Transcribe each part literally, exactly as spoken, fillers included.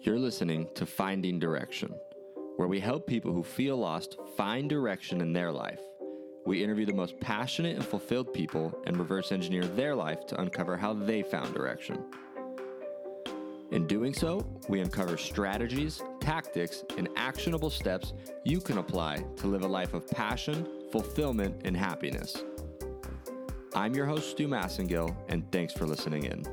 You're listening to Finding Direction, where we help people who feel lost find direction in their life. We interview the most passionate and fulfilled people and reverse engineer their life to uncover how they found direction. In doing so, we uncover strategies, tactics, and actionable steps you can apply to live a life of passion, fulfillment, and happiness. I'm your host, Stu Massengill, and thanks for listening in.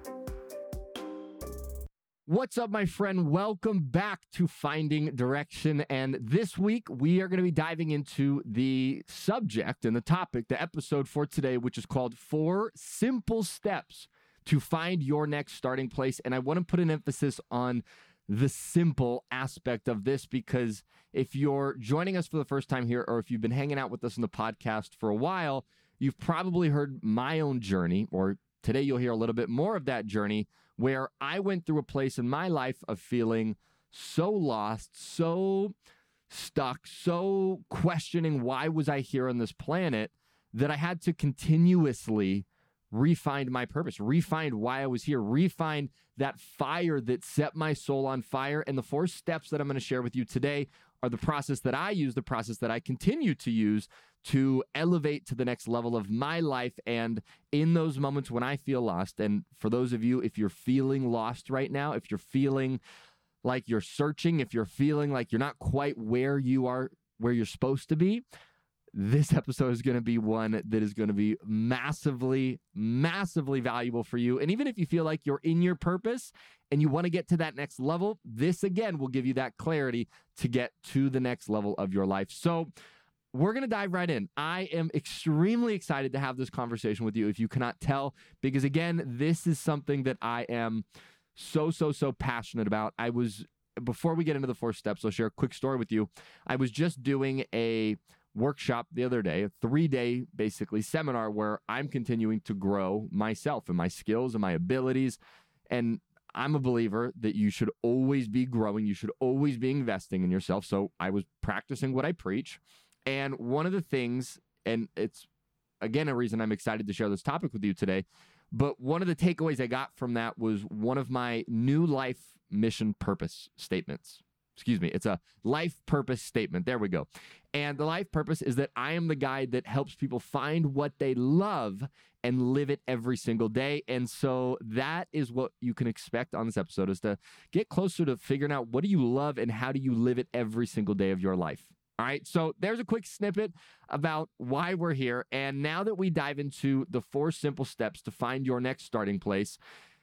What's up, my friend? Welcome back to Finding Direction. And this week, we are going to be diving into the subject and the topic, the episode for today, which is called Four Simple Steps to Find Your Next Starting Place. And I want to put an emphasis on the simple aspect of this, because if you're joining us for the first time here, or if you've been hanging out with us in the podcast for a while, you've probably heard my own journey, or today you'll hear a little bit more of that journey, where I went through a place in my life of feeling so lost, so stuck, so questioning why was I here on this planet, that I had to continuously refine my purpose, refine why I was here, refine that fire that set my soul on fire. And the four steps that I'm going to share with you today are the process that I use, the process that I continue to use to elevate to the next level of my life. And in those moments when I feel lost, and for those of you, if you're feeling lost right now, if you're feeling like you're searching, if you're feeling like you're not quite where you are, where you're supposed to be, this episode is going to be one that is going to be massively, massively valuable for you. And even if you feel like you're in your purpose and you want to get to that next level, this again will give you that clarity to get to the next level of your life. So we're going to dive right in. I am extremely excited to have this conversation with you, if you cannot tell, because again, this is something that I am so, so, so passionate about. I was, before we get into the four steps, I'll share a quick story with you. I was just doing a workshop the other day, a three-day basically seminar where I'm continuing to grow myself and my skills and my abilities. And I'm a believer that you should always be growing. You should always be investing in yourself. So I was practicing what I preach. And one of the things, and it's, again, a reason I'm excited to share this topic with you today, but one of the takeaways I got from that was one of my new life mission purpose statements. Excuse me, it's a life purpose statement. There we go. And the life purpose is that I am the guy that helps people find what they love and live it every single day. And so that is what you can expect on this episode, is to get closer to figuring out what do you love and how do you live it every single day of your life. All right, so there's a quick snippet about why we're here. And now that we dive into the four simple steps to find your next starting place,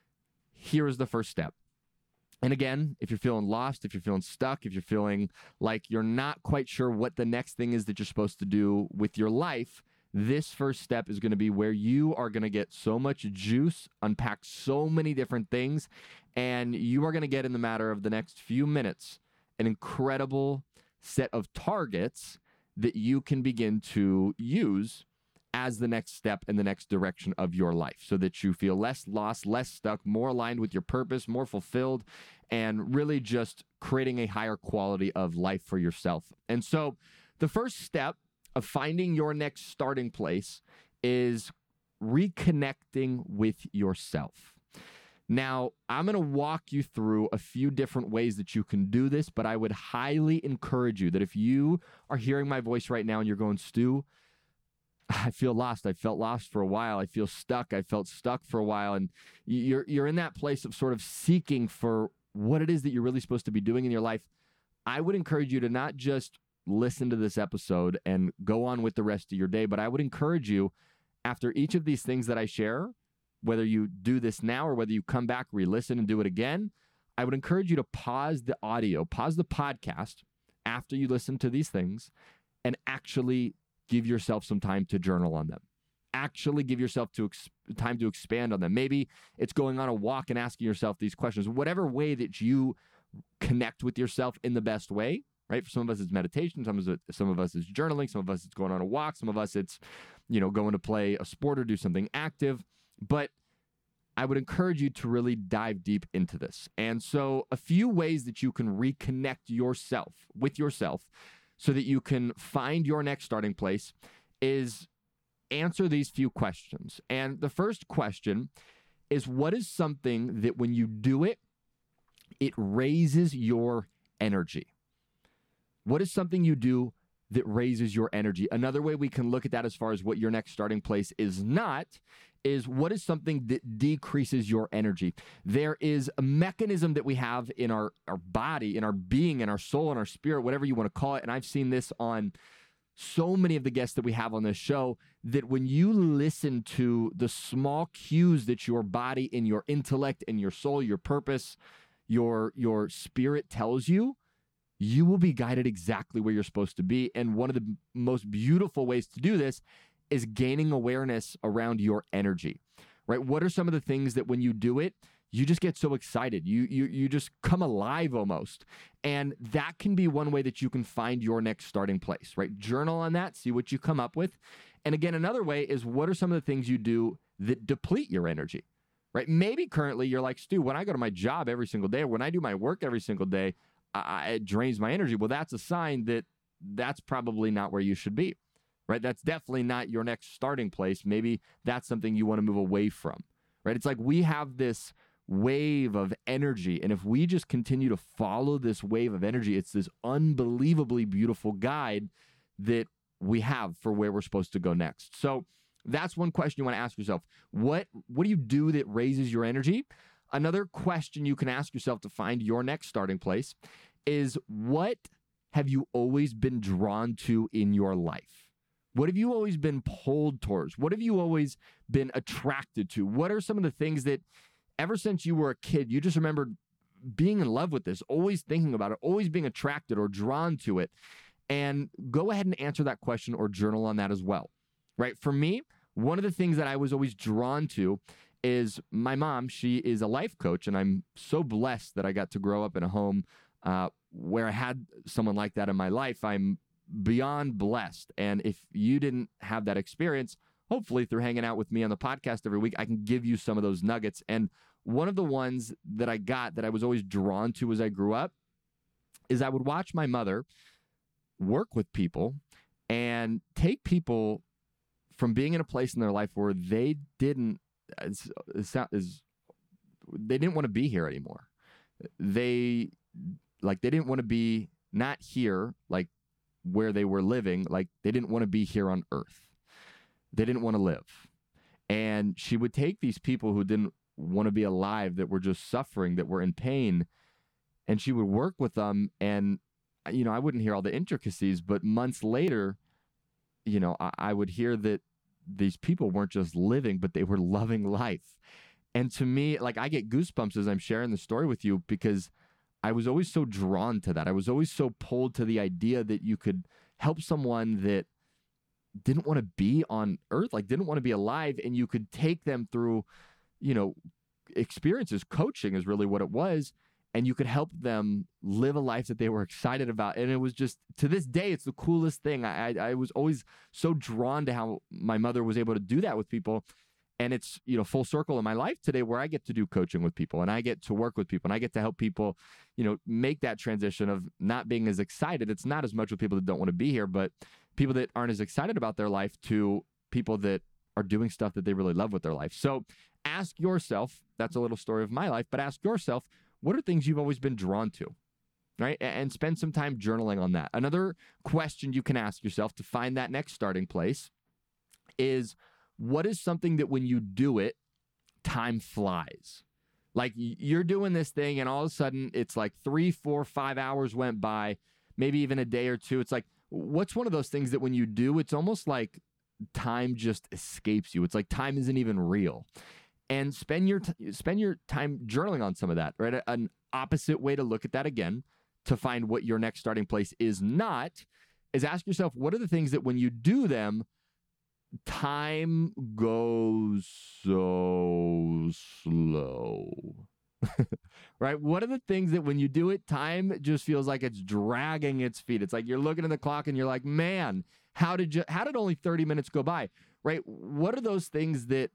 here is the first step. And again, if you're feeling lost, if you're feeling stuck, if you're feeling like you're not quite sure what the next thing is that you're supposed to do with your life, this first step is going to be where you are going to get so much juice, unpack so many different things, and you are going to get, in the matter of the next few minutes, an incredible set of targets that you can begin to use as the next step in the next direction of your life, so that you feel less lost, less stuck, more aligned with your purpose, more fulfilled, and really just creating a higher quality of life for yourself. And so the first step of finding your next starting place is reconnecting with yourself. Now, I'm going to walk you through a few different ways that you can do this, but I would highly encourage you that if you are hearing my voice right now and you're going, Stu, I feel lost. I felt lost for a while. I feel stuck. I felt stuck for a while. And you're you're in that place of sort of seeking for what it is that you're really supposed to be doing in your life. I would encourage you to not just listen to this episode and go on with the rest of your day, but I would encourage you, after each of these things that I share, whether you do this now or whether you come back, re-listen and do it again, I would encourage you to pause the audio, pause the podcast after you listen to these things, and actually give yourself some time to journal on them. Actually give yourself to ex- time to expand on them. Maybe it's going on a walk and asking yourself these questions. Whatever way that you connect with yourself in the best way, right? For some of us, it's meditation. Some of us, some of us it's journaling. Some of us, it's going on a walk. Some of us, it's, you know, going to play a sport or do something active. But I would encourage you to really dive deep into this. And so a few ways that you can reconnect yourself with yourself so that you can find your next starting place is answer these few questions. And the first question is, what is something that when you do it, it raises your energy. What is something you do that raises your energy? Another way we can look at that as far as what your next starting place is not is what is something that decreases your energy. There is a mechanism that we have in our, our body, in our being, in our soul, in our spirit, whatever you want to call it. And I've seen this on so many of the guests that we have on this show, that when you listen to the small cues that your body and your intellect and your soul, your purpose, your, your spirit tells you, you will be guided exactly where you're supposed to be. And one of the most beautiful ways to do this is gaining awareness around your energy, right? What are some of the things that when you do it, you just get so excited. You, you, you just come alive almost. And that can be one way that you can find your next starting place, right? Journal on that, see what you come up with. And again, another way is what are some of the things you do that deplete your energy, right? Maybe currently you're like, Stu, when I go to my job every single day, or when I do my work every single day, I, it drains my energy. Well, that's a sign that that's probably not where you should be, right? That's definitely not your next starting place. Maybe that's something you want to move away from, right? It's like we have this wave of energy, and if we just continue to follow this wave of energy, it's this unbelievably beautiful guide that we have for where we're supposed to go next. So that's one question you want to ask yourself. What, what do you do that raises your energy? Another question you can ask yourself to find your next starting place is, what have you always been drawn to in your life? What have you always been pulled towards? What have you always been attracted to? What are some of the things that ever since you were a kid, you just remembered being in love with this, always thinking about it, always being attracted or drawn to it? And go ahead and answer that question or journal on that as well, right? For me, one of the things that I was always drawn to is my mom. She is a life coach, and I'm so blessed that I got to grow up in a home uh, where I had someone like that in my life. I'm beyond blessed. And if you didn't have that experience, hopefully through hanging out with me on the podcast every week, I can give you some of those nuggets. And one of the ones that I got that I was always drawn to as I grew up is I would watch my mother work with people and take people from being in a place in their life where they didn't Is, is they didn't want to be here anymore. They like they didn't want to be not here, like where they were living. Like they didn't want to be here on earth. They didn't want to live. And she would take these people who didn't want to be alive, that were just suffering, that were in pain, and she would work with them. And you know, I wouldn't hear all the intricacies, but months later, you know, I, I would hear that these people weren't just living, but they were loving life. And to me, like, I get goosebumps as I'm sharing the story with you, because I was always so drawn to that. I was always so pulled to the idea that you could help someone that didn't want to be on earth, like didn't want to be alive, and you could take them through, you know, experiences. Coaching is really what it was. And you could help them live a life that they were excited about. And it was just, to this day, it's the coolest thing. I, I, I was always so drawn to how my mother was able to do that with people. And it's, you know, full circle in my life today, where I get to do coaching with people, and I get to work with people, and I get to help people, you know, make that transition of not being as excited. It's not as much with people that don't want to be here, but people that aren't as excited about their life, to people that are doing stuff that they really love with their life. So ask yourself, that's a little story of my life, but ask yourself, what are things you've always been drawn to, right? And spend some time journaling on that. Another question you can ask yourself to find that next starting place is, what is something that when you do it, time flies? Like you're doing this thing and all of a sudden it's like three, four, five hours went by, maybe even a day or two. It's like, what's one of those things that when you do, it's almost like time just escapes you. It's like time isn't even real. And spend your t- spend your time journaling on some of that, right? An opposite way to look at that again, to find what your next starting place is not, is ask yourself, what are the things that when you do them, time goes so slow, right? What are the things that when you do it, time just feels like it's dragging its feet? It's like you're looking at the clock and you're like, man, how did you, how did only thirty minutes go by, right? What are those things that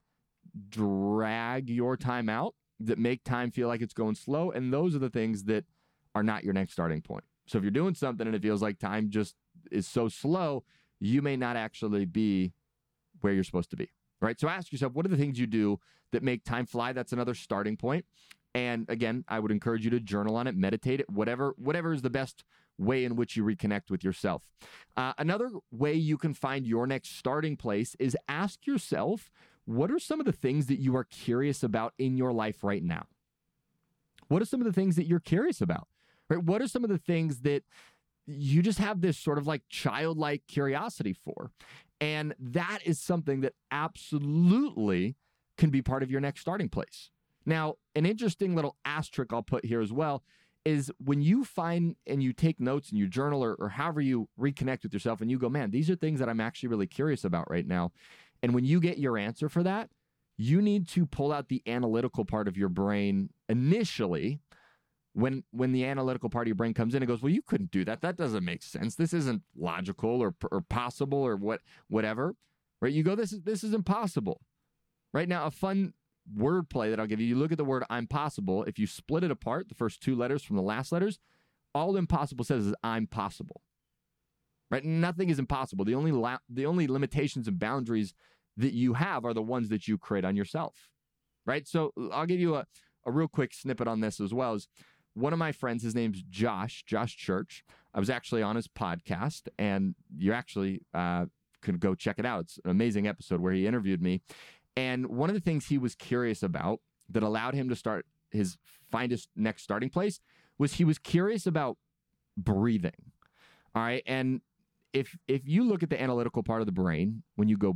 drag your time out, that make time feel like it's going slow? And those are the things that are not your next starting point. So if you're doing something and it feels like time just is so slow, you may not actually be where you're supposed to be, right? So ask yourself, what are the things you do that make time fly? That's another starting point. And again, I would encourage you to journal on it, meditate it, whatever, whatever is the best way in which you reconnect with yourself. Uh, another way you can find your next starting place is ask yourself, what are some of the things that you are curious about in your life right now? What are some of the things that you're curious about? Right? What are some of the things that you just have this sort of like childlike curiosity for? And that is something that absolutely can be part of your next starting place. Now, an interesting little asterisk I'll put here as well is when you find and you take notes and you journal or, or however you reconnect with yourself and you go, man, these are things that I'm actually really curious about right now. And when you get your answer for that, you need to pull out the analytical part of your brain initially. When when the analytical part of your brain comes in and goes, well, you couldn't do that. That doesn't make sense. This isn't logical or, or possible or what whatever. Right? You go, this is this is impossible. Right now, a fun word play that I'll give you. You look at the word I'm possible. If you split it apart, the first two letters from the last letters, all impossible says is I'm possible. Right? Nothing is impossible. The only la- the only limitations and boundaries that you have are the ones that you create on yourself. Right? So I'll give you a, a real quick snippet on this as well. Is one of my friends, his name's Josh, Josh Church. I was actually on his podcast, and you actually uh, could go check it out. It's an amazing episode where he interviewed me. And one of the things he was curious about that allowed him to start his find his next starting place was he was curious about breathing. All right. And if if you look at the analytical part of the brain, when you go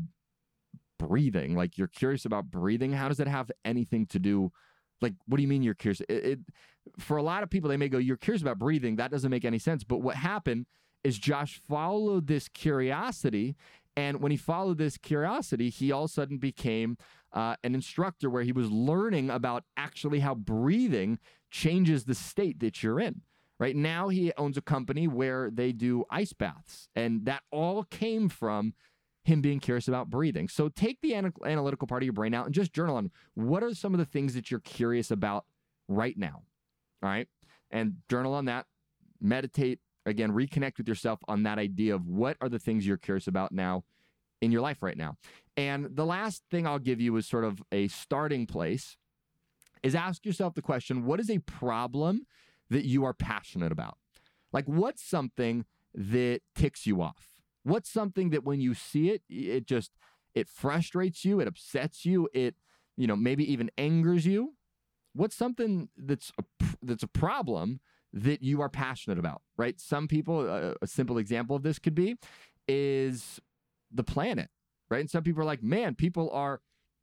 breathing, like you're curious about breathing, how does that have anything to do? Like, what do you mean you're curious? It, it, for a lot of people, they may go, you're curious about breathing. That doesn't make any sense. But what happened is Josh followed this curiosity. And when he followed this curiosity, he all of a sudden became uh, an instructor where he was learning about actually how breathing changes the state that you're in. Right now, he owns a company where they do ice baths. And that all came from him being curious about breathing. So take the ana- analytical part of your brain out and just journal on what are some of the things that you're curious about right now. All right. And journal on that, meditate, again, reconnect with yourself on that idea of what are the things you're curious about now in your life right now. And the last thing I'll give you is sort of a starting place is ask yourself the question, what is a problem that you are passionate about? Like, what's something that ticks you off? What's something that when you see it, it just, it frustrates you, it upsets you, it, you know, maybe even angers you? What's something that's a, that's a problem that you are passionate about, right? Some people, a, a simple example of this could be, is the planet, right? And some people are like, man, people are,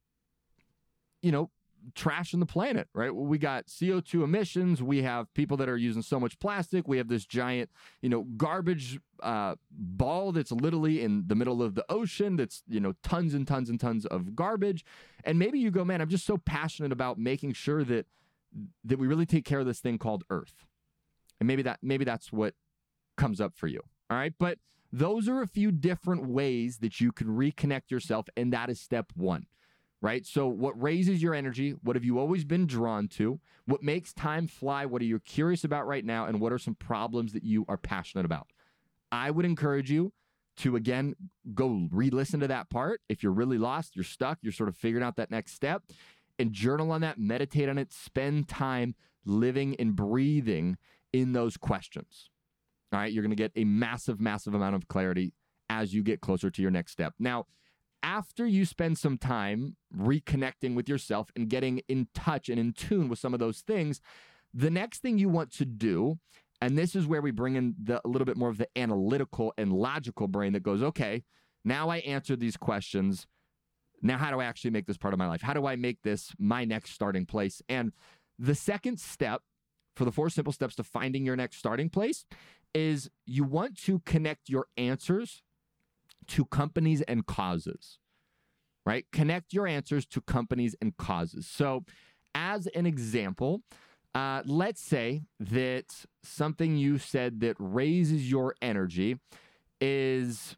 you know, trashing the planet, right? We got C O two emissions. We have people that are using so much plastic. We have this giant, you know, garbage uh, ball that's literally in the middle of the ocean that's, you know, tons and tons and tons of garbage. And maybe you go, man, I'm just so passionate about making sure that that we really take care of this thing called Earth. And maybe that maybe that's what comes up for you. All right. But those are a few different ways that you can reconnect yourself. And that is step one. Right? So what raises your energy? What have you always been drawn to? What makes time fly? What are you curious about right now? And what are some problems that you are passionate about? I would encourage you to, again, go re-listen to that part. If you're really lost, you're stuck, you're sort of figuring out that next step, and journal on that, meditate on it, spend time living and breathing in those questions. All right? You're going to get a massive, massive amount of clarity as you get closer to your next step. Now, after you spend some time reconnecting with yourself and getting in touch and in tune with some of those things, the next thing you want to do, and this is where we bring in the, a little bit more of the analytical and logical brain that goes, okay, now I answered these questions. Now, how do I actually make this part of my life? How do I make this my next starting place? And the second step for the four simple steps to finding your next starting place is you want to connect your answers to companies and causes, right? Connect your answers to companies and causes. So as an example, uh, let's say that something you said that raises your energy is,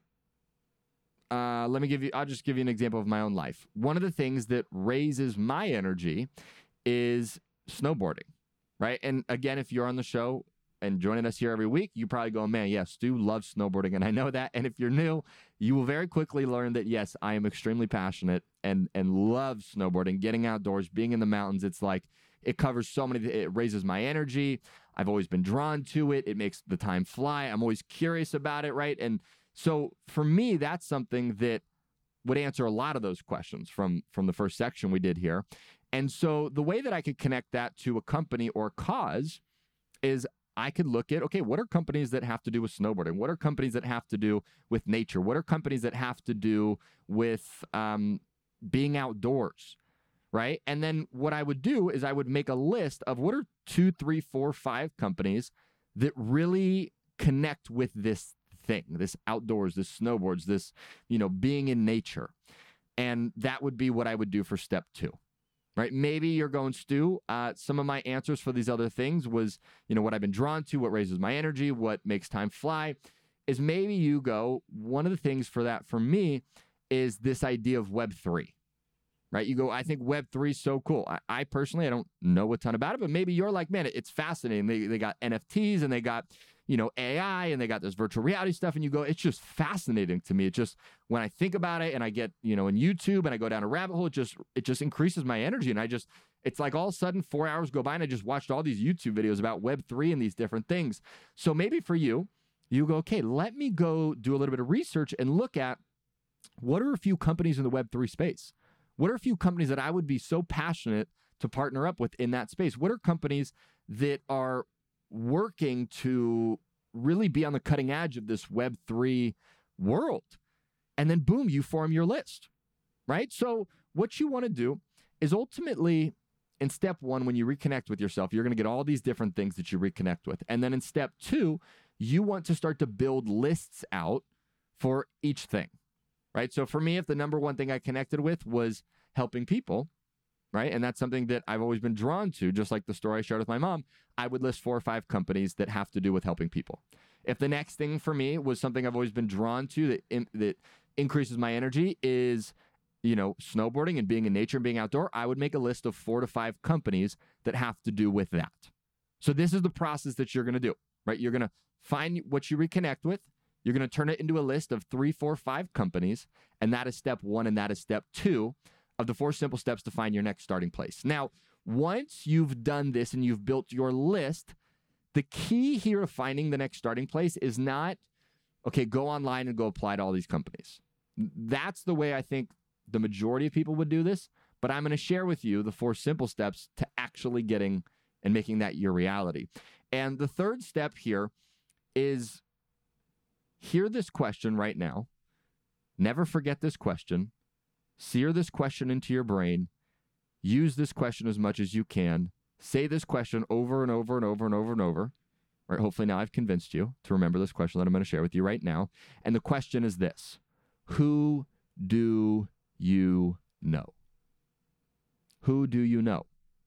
uh, let me give you, I'll just give you an example of my own life. One of the things that raises my energy is snowboarding, right? And again, if you're on the show and joining us here every week, you probably go, man, yes, Stu loves snowboarding, and I know that. And if you're new, you will very quickly learn that, yes, I am extremely passionate and and love snowboarding, getting outdoors, being in the mountains. It's like, It covers so many, it raises my energy. I've always been drawn to it. It makes the time fly. I'm always curious about it, right? And so for me, that's something that would answer a lot of those questions from, from the first section we did here. And so the way that I could connect that to a company or cause is I could look at, okay, what are companies that have to do with snowboarding? What are companies that have to do with nature? What are companies that have to do with um, being outdoors, right? And then what I would do is I would make a list of what are two, three, four, five companies that really connect with this thing, this outdoors, this snowboards, this, you know, being in nature. And that would be what I would do for step two. Right? Maybe you're going, Stu, uh, some of my answers for these other things was, you know, what I've been drawn to, what raises my energy, what makes time fly, is maybe you go, one of the things for that for me is this idea of Web three, right? You go, I think Web three is so cool. I, I personally, I don't know a ton about it, but maybe you're like, man, it's fascinating. They, they got N F Ts and they got, you know, A I and they got this virtual reality stuff. And you go, it's just fascinating to me. It just, when I think about it and I get, you know, in YouTube and I go down a rabbit hole, it just, it just increases my energy. And I just, it's like all of a sudden four hours go by and I just watched all these YouTube videos about Web three and these different things. So maybe for you, you go, okay, let me go do a little bit of research and look at what are a few companies in the Web three space? What are a few companies that I would be so passionate to partner up with in that space? What are companies that are working to really be on the cutting edge of this Web three world? And then boom, you form your list, right? So what you want to do is ultimately in step one, when you reconnect with yourself, you're going to get all these different things that you reconnect with. And then in step two, you want to start to build lists out for each thing, right? So for me, if the number one thing I connected with was helping people, right? And that's something that I've always been drawn to, just like the story I shared with my mom, I would list four or five companies that have to do with helping people. If the next thing for me was something I've always been drawn to that in, that increases my energy is, you know, snowboarding and being in nature and being outdoor, I would make a list of four to five companies that have to do with that. So this is the process that you're going to do, right? You're going to find what you reconnect with. You're going to turn it into a list of three, four, five companies. And that is step one. And that is step two of the four simple steps to find your next starting place. Now, once you've done this and you've built your list, the key here of finding the next starting place is not, okay, go online and go apply to all these companies. That's the way I think the majority of people would do this, but I'm going to share with you the four simple steps to actually getting and making that your reality. And the third step here is hear this question right now. Never forget this question. Sear this question into your brain. Use this question as much as you can. Say this question over and over and over and over and over. Right? Hopefully now I've convinced you to remember this question that I'm going to share with you right now. And the question is this: who do you know? Who do you know?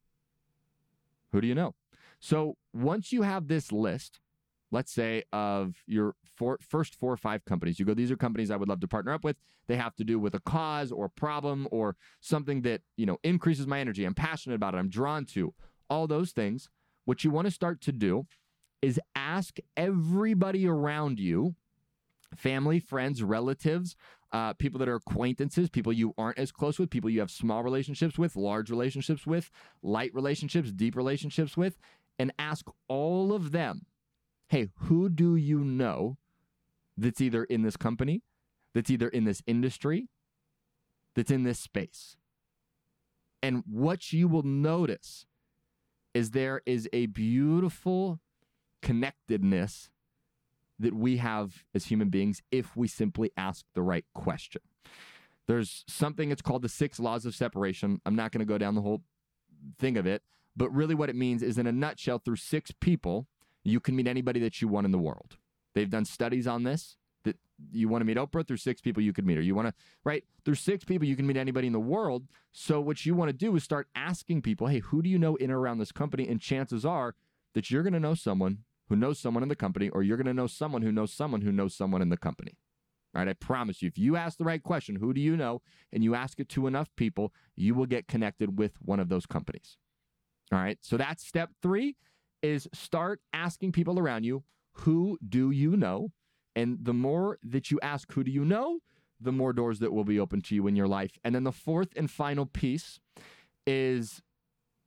Who do you know? So once you have this list, let's say of your four, first four or five companies, you go, these are companies I would love to partner up with. They have to do with a cause or problem or something that, you know, increases my energy. I'm passionate about it. I'm drawn to all those things. What you want to start to do is ask everybody around you, family, friends, relatives, uh, people that are acquaintances, people you aren't as close with, people you have small relationships with, large relationships with, light relationships, deep relationships with, and ask all of them, hey, who do you know that's either in this company, that's either in this industry, that's in this space? And what you will notice is there is a beautiful connectedness that we have as human beings if we simply ask the right question. There's something, it's called the six laws of separation. I'm not going to go down the whole thing of it, but really what it means is, in a nutshell, through six people, you can meet anybody that you want in the world. They've done studies on this, that you want to meet Oprah, through six people you could meet her. You want to, right? Through six people you can meet anybody in the world. So what you want to do is start asking people, hey, who do you know in or around this company? And chances are that you're going to know someone who knows someone in the company, or you're going to know someone who knows someone who knows someone in the company. All right? I promise you, if you ask the right question, who do you know, and you ask it to enough people, you will get connected with one of those companies. All right? So that's step three, is start asking people around you, who do you know? And the more that you ask, who do you know, the more doors that will be open to you in your life. And then the fourth and final piece is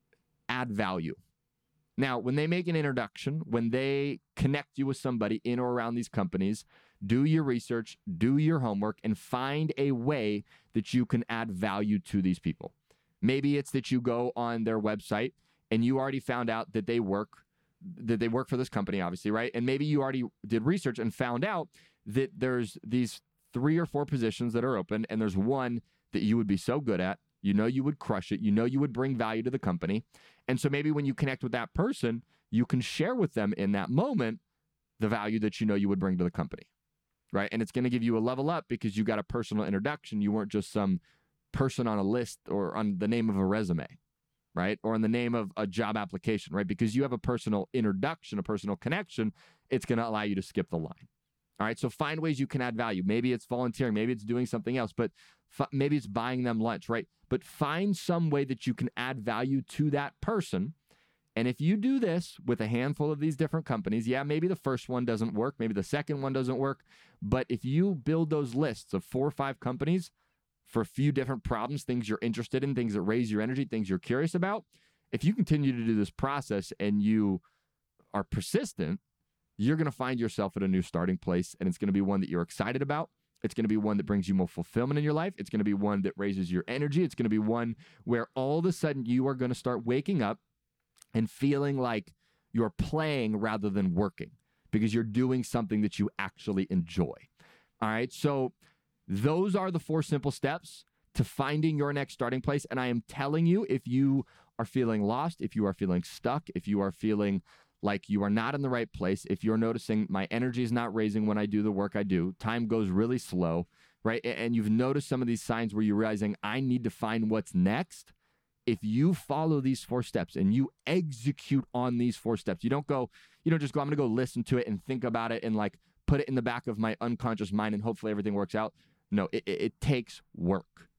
add value. Now, when they make an introduction, when they connect you with somebody in or around these companies, do your research, do your homework, and find a way that you can add value to these people. Maybe it's that you go on their website and you already found out that they work, that they work for this company, obviously, right? And maybe you already did research and found out that there's these three or four positions that are open, and there's one that you would be so good at. You know you would crush it. You know you would bring value to the company. And so maybe when you connect with that person, you can share with them in that moment the value that you know you would bring to the company, right? And it's going to give you a level up because you got a personal introduction. You weren't just some person on a list or on the name of a resume, right? Or on the name of a job application, right? Because you have a personal introduction, a personal connection, it's going to allow you to skip the line. All right, so find ways you can add value. Maybe it's volunteering, maybe it's doing something else, but f- maybe it's buying them lunch, right? But find some way that you can add value to that person. And if you do this with a handful of these different companies, yeah, maybe the first one doesn't work, maybe the second one doesn't work, but if you build those lists of four or five companies for a few different problems, things you're interested in, things that raise your energy, things you're curious about, if you continue to do this process and you are persistent, you're going to find yourself at a new starting place, and it's going to be one that you're excited about. It's going to be one that brings you more fulfillment in your life. It's going to be one that raises your energy. It's going to be one where all of a sudden you are going to start waking up and feeling like you're playing rather than working because you're doing something that you actually enjoy. All right, so those are the four simple steps to finding your next starting place, and I am telling you, if you are feeling lost, if you are feeling stuck, if you are feeling like you are not in the right place, if you're noticing my energy is not raising when I do the work I do, time goes really slow, right? And you've noticed some of these signs where you're realizing I need to find what's next. If you follow these four steps and you execute on these four steps, you don't go, you don't just go, I'm going to go listen to it and think about it and like put it in the back of my unconscious mind and hopefully everything works out. No, it, it, it takes work.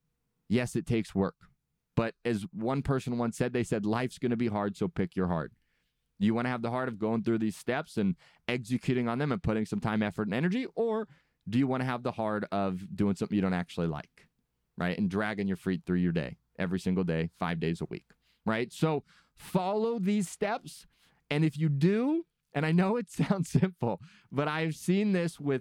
Yes, it takes work. But as one person once said, they said, life's going to be hard, so pick your heart. You want to have the heart of going through these steps and executing on them and putting some time, effort, and energy? Or do you want to have the heart of doing something you don't actually like, right? And dragging your feet through your day every single day, five days a week, right? So follow these steps. And if you do, and I know it sounds simple, but I've seen this with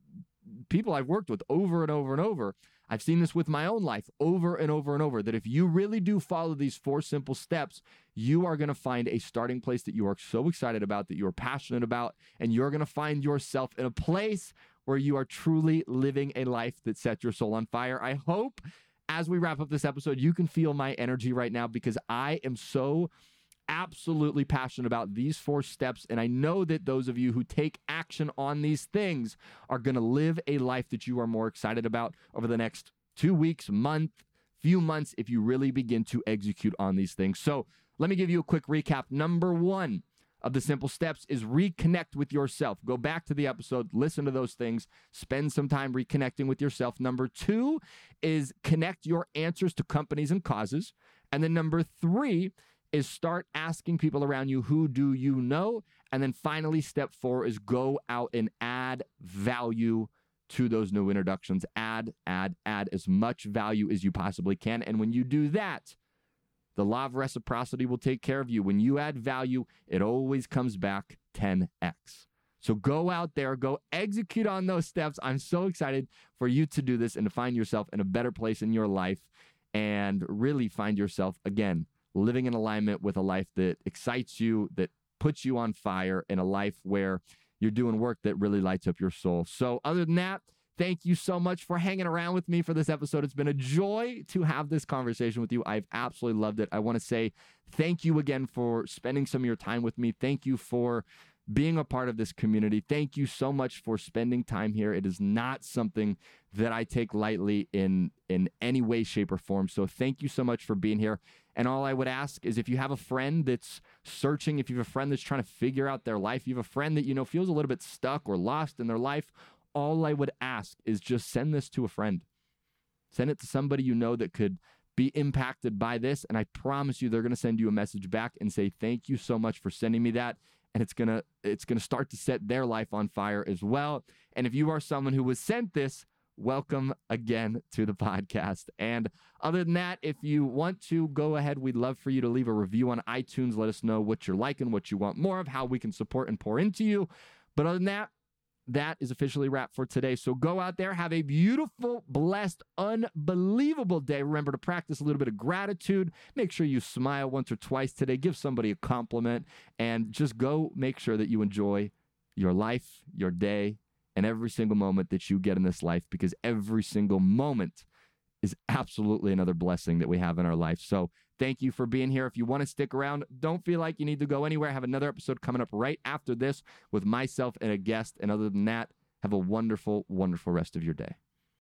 people I've worked with over and over and over. I've seen this with my own life over and over and over, that if you really do follow these four simple steps, you are going to find a starting place that you are so excited about, that you are passionate about, and you're going to find yourself in a place where you are truly living a life that sets your soul on fire. I hope as we wrap up this episode, you can feel my energy right now because I am so absolutely passionate about these four steps. And I know that those of you who take action on these things are going to live a life that you are more excited about over the next two weeks, month, few months, if you really begin to execute on these things. So let me give you a quick recap. Number one of the simple steps is reconnect with yourself. Go back to the episode, listen to those things, spend some time reconnecting with yourself. Number two is connect your answers to companies and causes. And then number three is start asking people around you, who do you know? And then finally, step four is go out and add value to those new introductions. Add, add, add as much value as you possibly can. And when you do that, the law of reciprocity will take care of you. When you add value, it always comes back ten x. So go out there, go execute on those steps. I'm so excited for you to do this and to find yourself in a better place in your life and really find yourself, again, living in alignment with a life that excites you, that puts you on fire, in a life where you're doing work that really lights up your soul. So other than that, thank you so much for hanging around with me for this episode. It's been a joy to have this conversation with you. I've absolutely loved it. I want to say thank you again for spending some of your time with me. Thank you for being a part of this community. Thank you so much for spending time here. It is not something that I take lightly in, in any way, shape, or form. So thank you so much for being here. And all I would ask is if you have a friend that's searching, if you have a friend that's trying to figure out their life, you have a friend that, you know, feels a little bit stuck or lost in their life, all I would ask is just send this to a friend. Send it to somebody you know that could be impacted by this. And I promise you, they're going to send you a message back and say, thank you so much for sending me that. And it's going to, it's going to start to set their life on fire as well. And if you are someone who was sent this, welcome again to the podcast. And other than that, if you want to go ahead, we'd love for you to leave a review on iTunes. Let us know what you're liking, what you want more of, how we can support and pour into you. But other than that, that is officially wrapped for today. So go out there, have a beautiful, blessed, unbelievable day. Remember to practice a little bit of gratitude. Make sure you smile once or twice today. Give somebody a compliment, and just go make sure that you enjoy your life, your day, and every single moment that you get in this life, because every single moment is absolutely another blessing that we have in our life. So thank you for being here. If you want to stick around, don't feel like you need to go anywhere. I have another episode coming up right after this with myself and a guest. And other than that, have a wonderful, wonderful rest of your day.